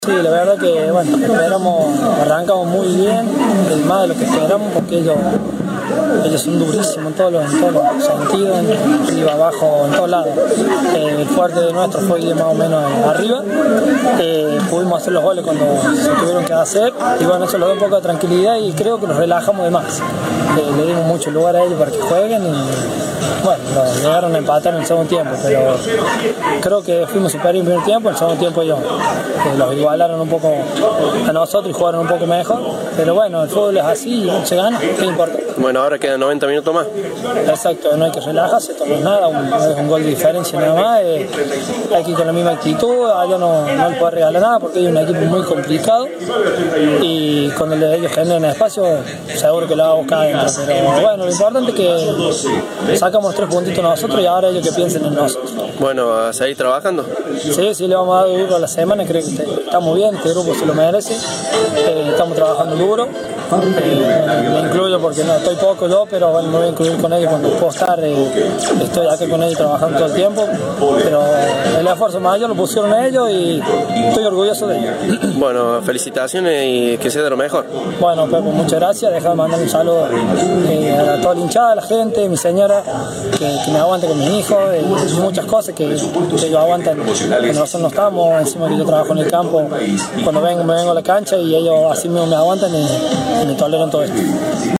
Sí, la verdad que bueno, arrancamos muy bien, más de lo que esperamos, porque ellos son durísimos en todos los sentidos, arriba, abajo, en todos lados. El fuerte de nuestro fue ir más o menos arriba, pudimos hacer los goles cuando se tuvieron que hacer, y bueno, eso nos da un poco de tranquilidad y creo que nos relajamos de más. Le dimos mucho lugar a ellos para que jueguen y bueno, llegaron a empatar en el segundo tiempo, pero creo que fuimos superiores en el primer tiempo, en el segundo tiempo ellos los igualaron un poco a nosotros y jugaron un poco mejor, pero bueno, el fútbol es así, se gana, ¿qué importa? Bueno, ahora quedan 90 minutos más. Exacto, no hay que relajarse, esto no es nada, es un gol de diferencia nada más, hay que ir con la misma actitud, allá no le puede regalar nada porque hay un equipo muy complicado y cuando ellos generen espacio seguro que lo va a buscar adentro, pero bueno, lo importante es que sacamos 3 puntitos nosotros y ahora ellos que piensen en nosotros. Bueno, ¿a seguir trabajando? Sí, le vamos a dar duro a la semana, creo que estamos bien, este grupo se lo merece, estamos trabajando duro, me incluyo porque no estoy poco yo, pero bueno, me voy a incluir con ellos cuando puedo estar, estoy acá con ellos trabajando todo el tiempo, pero el esfuerzo mayor lo pusieron ellos y estoy orgulloso de ellos. Bueno, felicitaciones y que sea de lo mejor. Bueno, Pepe, muchas gracias, déjame mandar un saludo a toda la hinchada, a la gente, a mi señora, que me aguanta con mis hijos, y muchas cosas que ellos aguantan cuando nosotros no estamos, encima que yo trabajo en el campo, cuando me vengo a la cancha y ellos así mismo me aguantan y me toleran todo esto.